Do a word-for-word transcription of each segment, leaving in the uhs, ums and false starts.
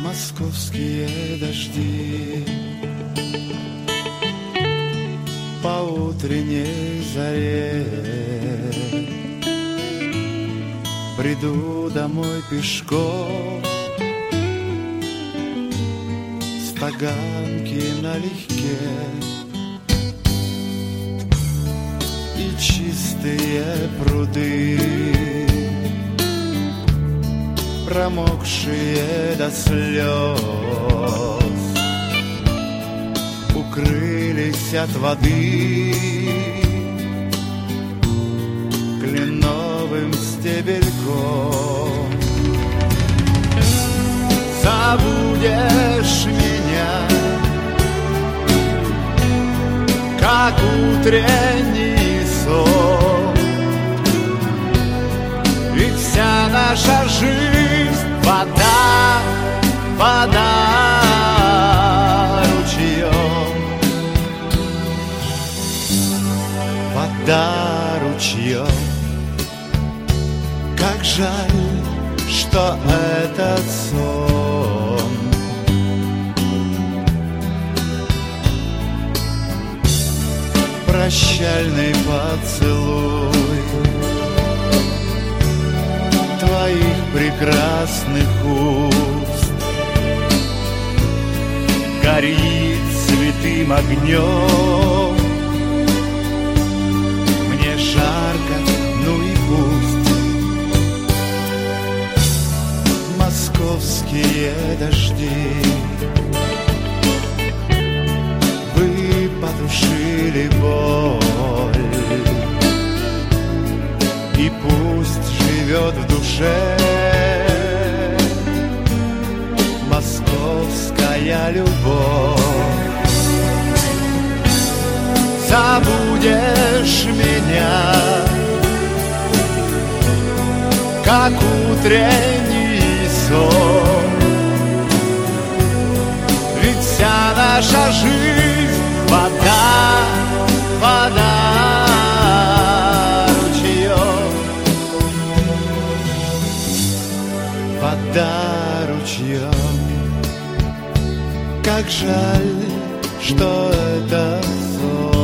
Московские дожди по утренней заре. Приду домой пешком с таганки налегке, и чистые пруды, промокшие до слез, укрылись от воды кленовым стебельком. Забудешь меня, как утренний сон, ведь вся наша жизнь — вода, вода ручьем, вода ручьем. Как жаль, что этот сон прощальный поцелуй твоих прекрасных уст горит святым огнем. Мне жарко, ну и пусть. Московские дожди, вы потушили боль, и пусть живет в душе московская любовь. Забудешь меня, как утренний сон, ведь вся наша жизнь — вода, вода ручьем, вода ручьем. Как жаль, что это сон.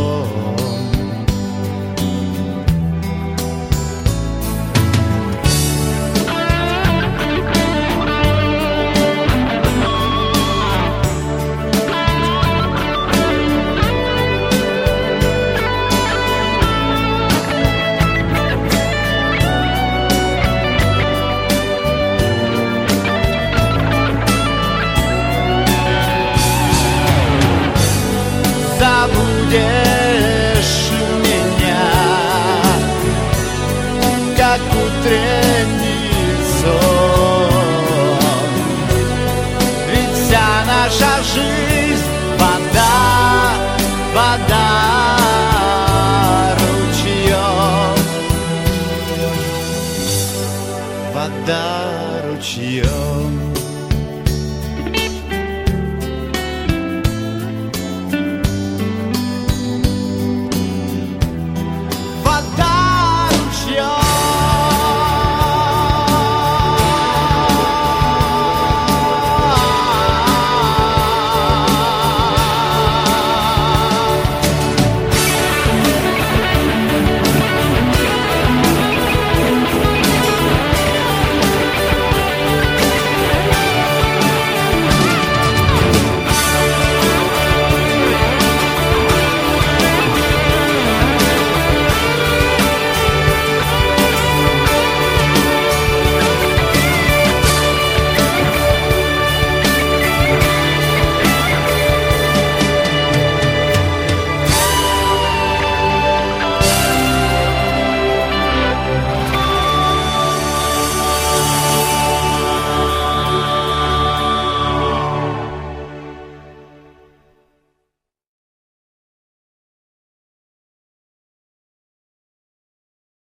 Забудешь меня, как утренний сон, ведь вся наша жизнь — вода,